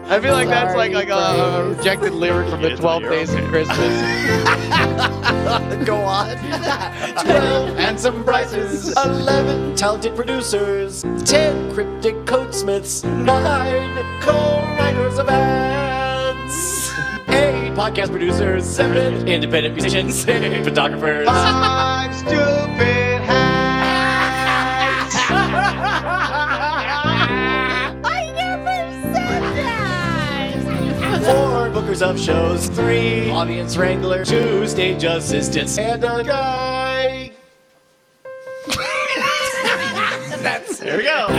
I feel like that's like a rejected lyric from the 12 Days of Christmas. Go on. 12 handsome prizes, 11 talented producers, 10 cryptic codesmiths, 9 co-writers of ads, 8 podcast producers, 7 independent musicians, 6 photographers, 5 stupid hacks. I never said that! 4 bookers of shows, 3 audience wranglers, 2 stage assistants, and a guy. There we go.